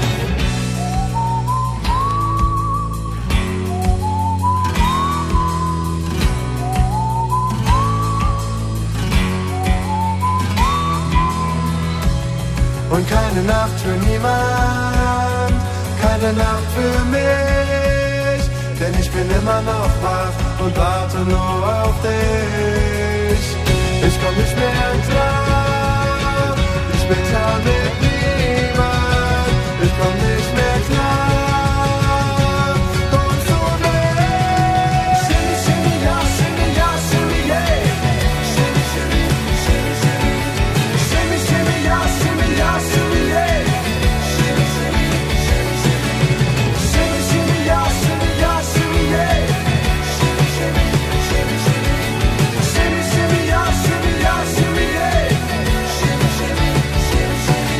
Und keine Nacht für niemand, keine Nacht für mich. Denn ich bin immer noch wach und warte nur auf dich. Ich komm nicht mehr klar, ich bin klar mit niemand. Ich komm nicht mehr klar, kommst du mit? Shimmy, shimmy, ja, shimmy, yeah. Shimmy, shimmy, shimmy, shimmy. Shimmy, shimmy, ja, shimmy, yeah. Shimmy, shimmy, shimmy, shimmy. Shimmy, shimmy, ja, shimmy, yeah. Shimmy, yeah. Shimmy, shimmy, shimmy, shimmy. Shimmy, shimmy, ja, shimmy, yeah. Shimmy, yeah. Shimmy, shimmy, shimmy, shimmy.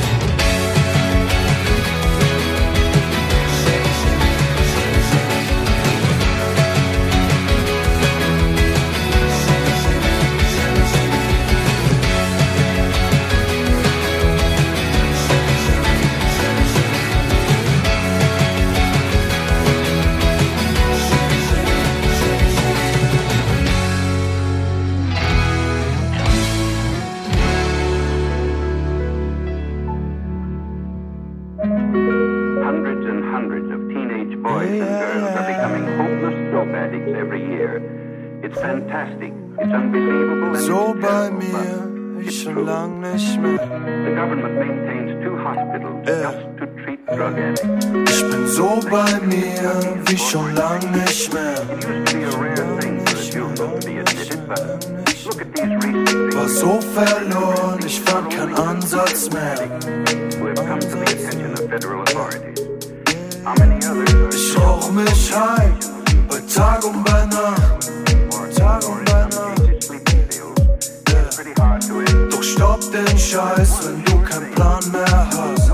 Hundreds and hundreds of teenage boys and girls are becoming hopeless dope addicts every year. It's fantastic. It's unbelievable. And So it's bei terrible, mir, but wie it's schon true. lang nicht mehr. The government maintains 2 hospitals just to treat drug addicts. Ich bin so bei mir, wie schon lang nicht mehr. It used to be a rare thing for a juvenile to be admitted, but look at these recent War so verloren, ich fand keinen Ansatz mehr. who have come to the attention of federal authorities. How many others are Ich rauch mich heim, bei Tag und bei Nacht. Tag und bei Nacht. pretty hard to end? Doch stopp den Scheiß, wenn du keinen Plan mehr hast.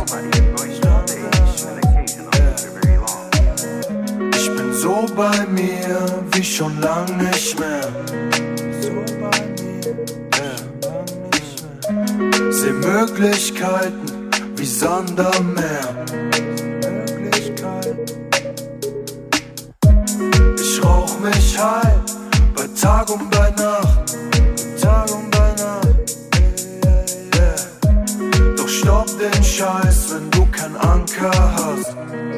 Ich bin so bei mir, wie schon lang nicht mehr. Seh Möglichkeiten, wie Sand am Meer. Ich rauch mich high, bei Tag und bei Nacht, Tag und bei Nacht. Yeah. Doch stopp den Scheiß, wenn du kein Anker hast.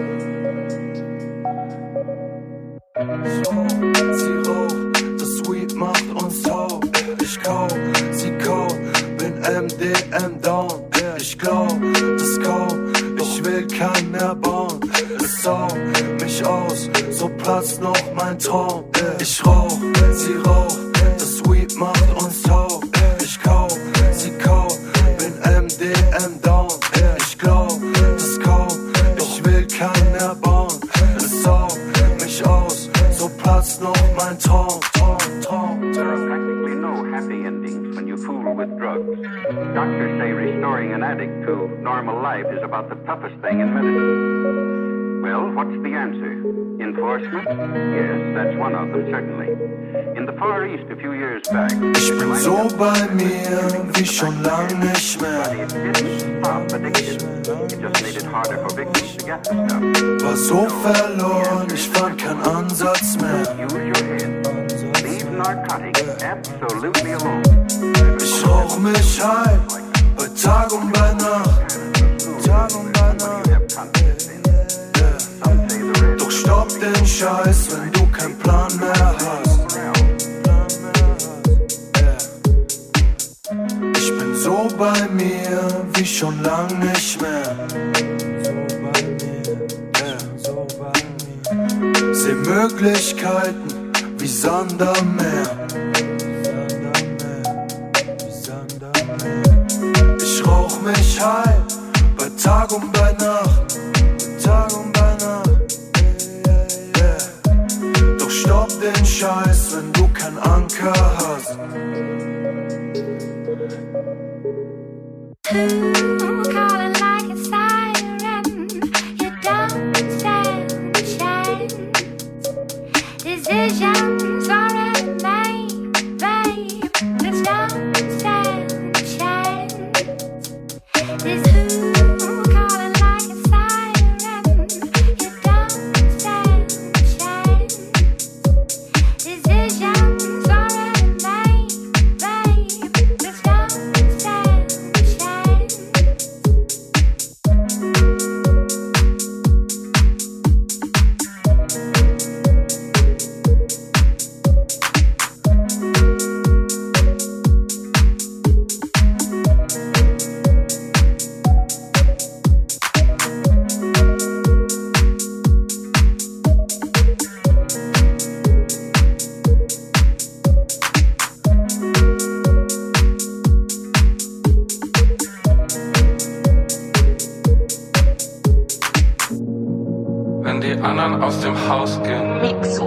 Sie raucht, das Weed macht uns taub. Ich kauf, sie kauf, bin MDM down. Ich glaub, das kaum, ich will kein mehr bauen. Es saugt mich aus, so platzt noch mein Traum. Ich rauch, sie raucht, das Weed macht uns taub. Ich kauf, sie kauf, bin MDM down. Ich glaub, das kaum, ich will kein mehr bauen. Es saugt mich aus, so platzt noch mein Traum. There are practically no happy endings when you fool with drugs. Doctors say restoring an addict to normal life is about the toughest thing in medicine. Well, what's the answer? Enforcement? Yes, that's one of them, certainly. In the Far East a few years back... Ich bin so bei mir, wie schon lang nicht mehr. War so verloren, ich fand keinen Ansatz mehr. Ich rauch mich high, bei Tag und bei Nacht. Tag und bei Nacht. Yeah. Doch stopp den Scheiß, wenn du keinen Plan mehr hast. Yeah. Ich bin so bei mir, wie schon lang nicht mehr. Yeah. Seh Möglichkeiten wie Sand am Meer. Ich rauch mich high, bei Tag und bei Nacht, Tag und bei Nacht. Yeah. Doch stopp den Scheiß, wenn du keinen Anker hast. Calling like a siren, you don't stand a chance. Decisions already made, babe. Just don't stand a chance. This who calling like a siren, you don't stand a chance. Decisions already made, babe. Just don't stand a chance. Wenn die anderen aus dem Haus gehen.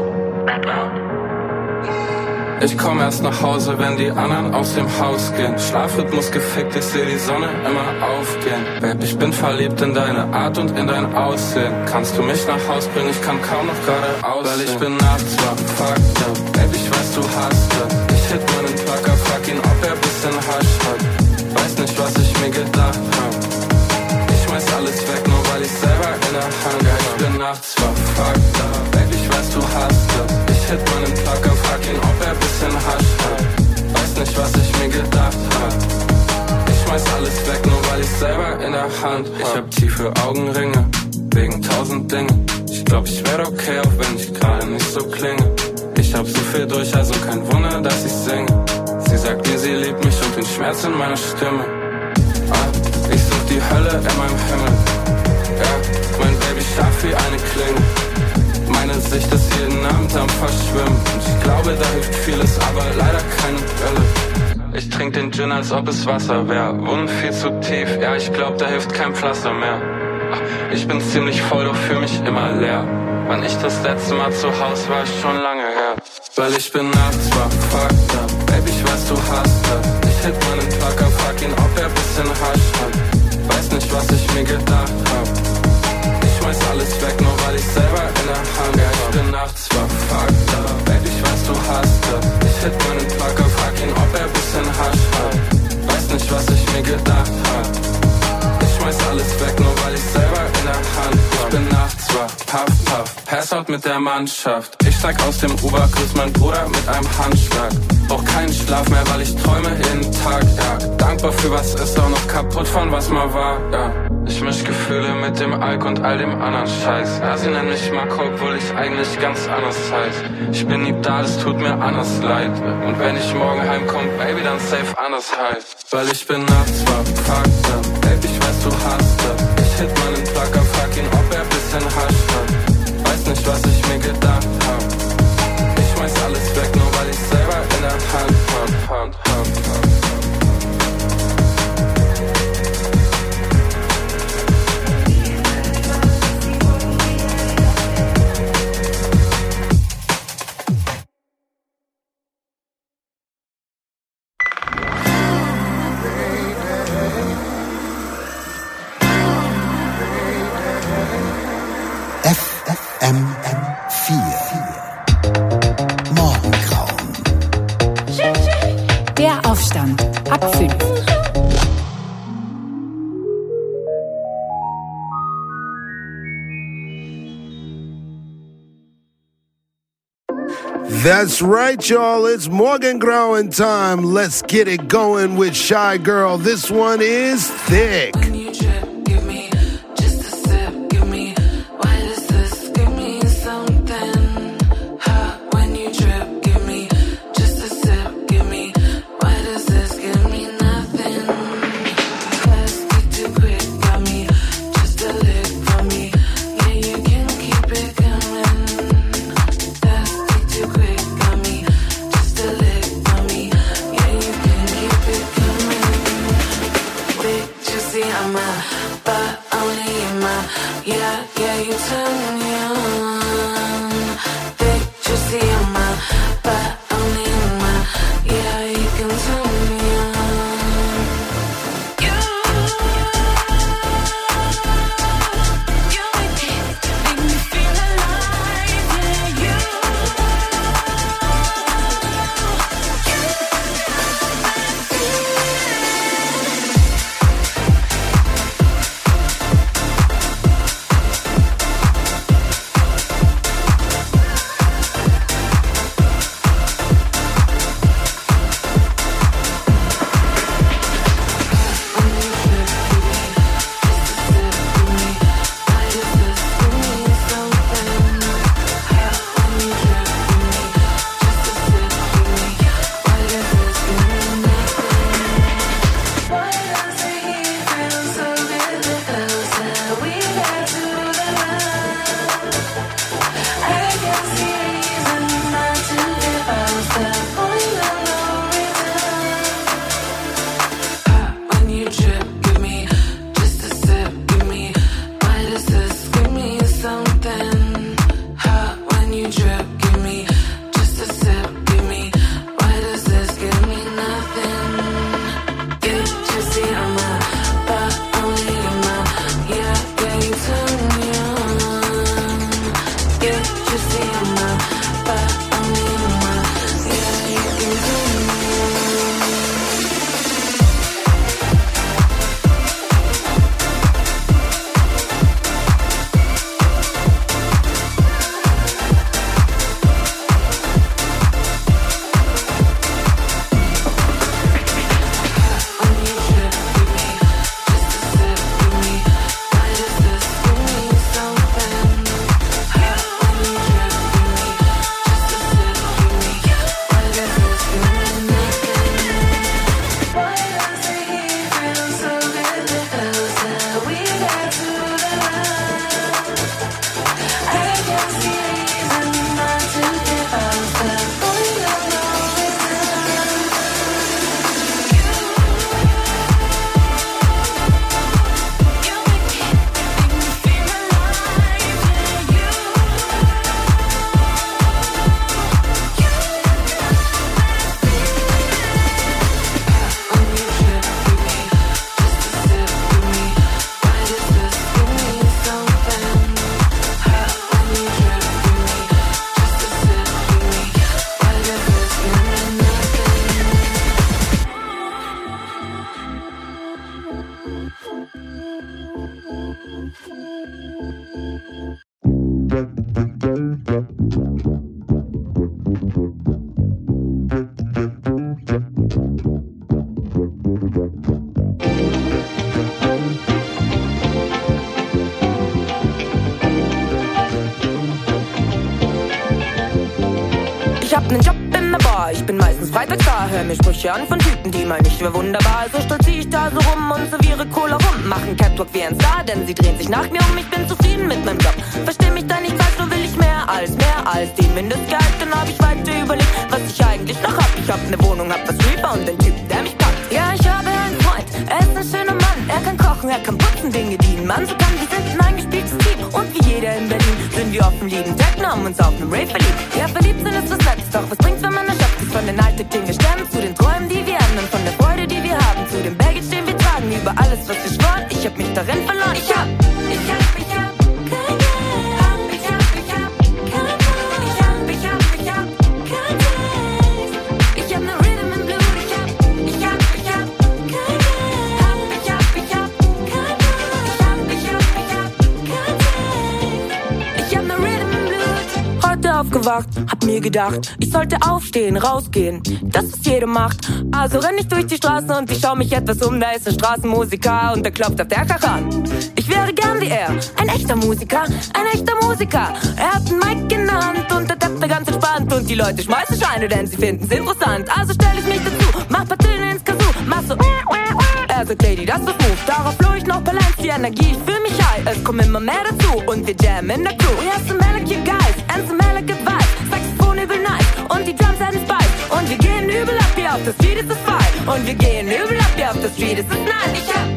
Ich komm erst nach Hause, wenn die anderen aus dem Haus gehen. Schlafrhythmus gefickt, ich seh die Sonne immer aufgehen. Babe, ich bin verliebt in deine Art und in dein Aussehen. Kannst du mich nach Haus bringen, ich kann kaum noch geradeaus sehen. Weil ich bin nachts wach, fucked up. Babe, ich weiß, du hast das. Ich hit meinen Placker, frag ihn, ob er bisschen Hasch hat. Weiß nicht, was ich mir gedacht hab. Ich schmeiß alles weg, nur weil ich selber in der Hand hab. Ich bin nachts wach, fucked up. Babe, ich weiß, du hast das. Ich hit meinen Placker, frag ihn, ob er bisschen Hasch hat. Weiß nicht, was ich mir gedacht hab. Ich schmeiß alles weg, nur weil ich selber in der Hand hab. Ich hab tiefe Augenringe, wegen 1000 Dingen. Ich glaub, ich werd okay, auch wenn ich gerade nicht so klinge. Ich hab so viel durch, also kein Wunder, dass ich singe. Sie sagt mir, sie liebt mich und den Schmerz in meiner Stimme. Ich such die Hölle in meinem Himmel. Ja, mein Baby scharf wie eine Klinge. Meine Sicht ist jeden Abend am Verschwimmen. Und ich glaube, da hilft vieles, aber leider keine Brille. Ich trink den Gin, als ob es Wasser wär. Wunden viel zu tief, ja, ich glaub, da hilft kein Pflaster mehr. Ich bin ziemlich voll, doch fühl mich immer leer. Wann ich das letzte Mal zu Hause war, ist schon lange her. Weil ich bin nachts wach, fucked up. Baby, ich weiß, du hast das. Ich hit meinen Placker, frag ihn, ob er bisschen Hasch hat. Weiß nicht, was ich mir gedacht hab. Ich schmeiß alles weg, nur weil ich selber in der Hand hab. Ich bin nachts wach, fucked up. Baby, ich weiß, du hast das. Ich hit meinen Placker, frag ihn, ob er bisschen Hasch hat. Weiß nicht, was ich mir gedacht hab. Ich schmeiß alles Puff, puff, Pass out mit der Mannschaft. Ich steig aus dem Uber, küss mein Bruder mit einem Handschlag. Brauch keinen Schlaf mehr, weil ich träume jeden Tag, ja. Dankbar für was ist, auch noch kaputt von was mal war, ja. Ich misch Gefühle mit dem Alk und all dem anderen Scheiß. Ja, sie nennen mich Marco, obwohl ich eigentlich ganz anders heiß. Ich bin nie da, es tut mir anders leid. Und wenn ich morgen heimkomm, Baby, dann safe anders halt. Weil ich bin nachts wach, fucked up. Baby, ich weiß, du hast das. Ich hit meinen Plugger, frag ihn, ob er bisschen hascht hat. Weiß nicht, was ich mir gedacht hab. Ich schmeiß alles weg, nur weil ich selber in der Hand hab. FM4 Morgengrauen. Der Aufstand ab 5. That's right, y'all. It's Morgengrauen time. Let's get it going with Shy Girl. This one is thick. Ich hab nen Job in der Bar, ich bin meistens freitags da. Hör mir Sprüche an von Typen, die meinen, ich wär wunderbar. So stolzier ich da so rum und serviere Cola rum. Machen Catwalk wie ein Star, denn sie drehen sich nach mir um. Ich bin zufrieden mit meinem Job, versteh mich da nicht falsch, nur will ich mehr als den Mindestgehalt. Dann hab ich weiter überlegt, was ich eigentlich noch hab. Ich hab ne Wohnung, hab was Reaper und den Typen, der mich packt. Ja, ich habe einen Freund, er ist ein schöner Mann. Er kann kochen, er kann putzen, Dinge, die ein Mann so kann. Wir sind ein eingespieltes Team und wie jeder in Berlin sind wir offen lieben. Techno haben uns auf nem Rave verliebt. Ja, verliebt sind ist was Nettes, doch was bringt's, wenn man erschöpft ist von den Alltag, den wir sterben, zu den Träumen, die wir haben und von der Freude, die wir haben, zu dem Baggage, den wir tragen, über alles, was wir schworen. Ich hab mich darin verloren. Ich hab aufgewacht, hab mir gedacht, ich sollte aufstehen, rausgehen, das was jeder macht. Also renn ich durch die Straßen und ich schau mich etwas um, da ist ein Straßenmusiker und der klopft auf der Karre an. Ich wäre gern wie er, ein echter Musiker, ein echter Musiker. Er hat ein Mic in der Hand und der tappt da ganz entspannt und die Leute schmeißen Scheine, denn sie finden's interessant. Also stell ich mich dazu, mach paar Töne ins Kazoo, mach so er sagt, Lady, das ist Move. Darauf floh ich noch Balance, die Energie, ich fühl mich high. Es kommen immer mehr dazu und wir jammen in der Crew. We have some elegant guys and some elegant vibes. Saxophon übel nice und die Drums and Spice. Und wir gehen übel ab hier auf der Street, ist es fine. Und wir gehen übel ab hier auf der Street, ist es nice. Ich hab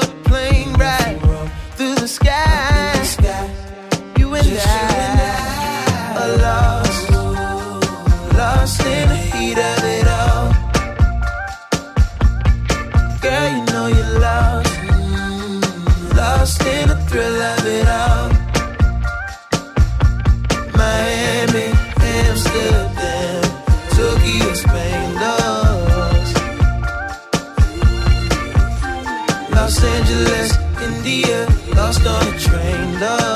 Through the sky, you and I. love.